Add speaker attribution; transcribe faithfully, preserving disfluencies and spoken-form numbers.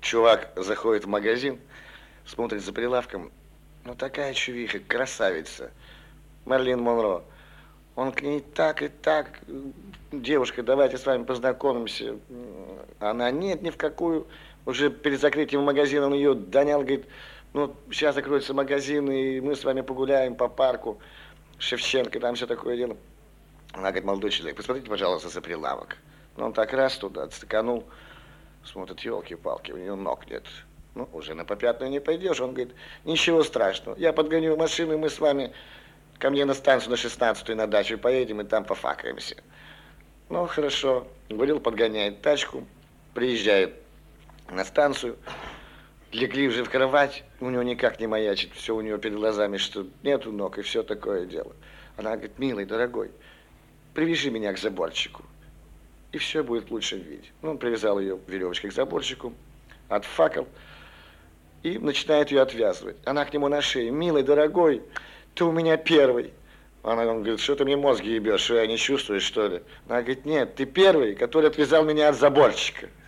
Speaker 1: Чувак заходит в магазин, смотрит за прилавком. Ну, такая чувиха, красавица. Мерлин Монро. Он к ней так и так. Девушка, давайте с вами познакомимся. Она нет, ни в какую. Уже перед закрытием магазина он ее донял, говорит, ну, сейчас закроется магазин, и мы с вами погуляем по парку. Шевченко, там все такое дело. Она говорит, молодой человек, посмотрите, пожалуйста, за прилавок. Ну, он так раз туда отстаканул, смотрит, елки-палки, у нее ног нет. Ну, уже на попятную не пойдешь. Он говорит, ничего страшного, я подгоню машину, и мы с вами ко мне на станцию на шестнадцатую на дачу поедем, и там пофакаемся. Ну, хорошо. Говорил, подгоняет тачку, приезжает на станцию, легли уже в кровать, у него никак не маячит, все у него перед глазами, что нету ног, и все такое дело. Она говорит, милый, дорогой, привяжи меня к заборчику, и все будет в лучшем виде. Ну, он привязал ее веревочкой к заборчику, отфакал, и начинает ее отвязывать. Она к нему на шее, милый, дорогой, ты у меня первый. Она он говорит, что ты мне мозги ебешь, что я не чувствую, что ли? Она говорит, нет, ты первый, который отвязал меня от заборчика.